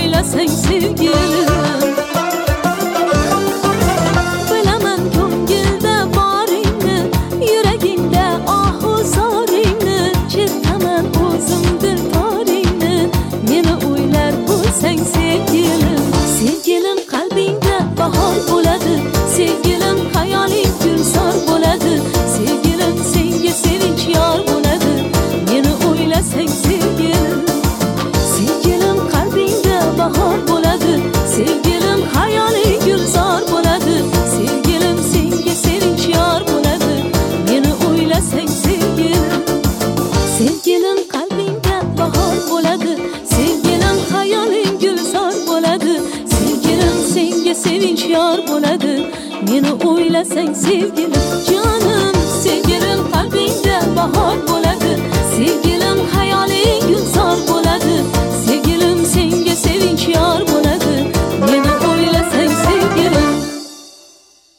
o'ylasang sevgilim. Bilaman ko'ngilda boringni, yuragingda ohu zoringni, chertaman o'zim dildoringni, meni o'ylar bo'lsang sevgilim. Sevgilim qalbingda bahor bo'ladi, sevgilim hayoling gulzor bo'ladi, sevgilim senga sevinch yor bo'ladi, meni o'ylasang sevgilim. Sevgilim qalbingda bahor bo'ladi, sevgilim hayoling gulzor bo'ladi, sevgilim senga sevinch yor bo'ladi, meni o'ylasang sevgilim. Sevgilim qalbingda bahor bo'ladi, sevgilim hayoling gulzor bo'ladi, sevgilim senga sevinch yor bo'ladi, meni o'ylasang sevgilim. Jonim sevgilim qalbingda bahor bo'ladi, sevgilim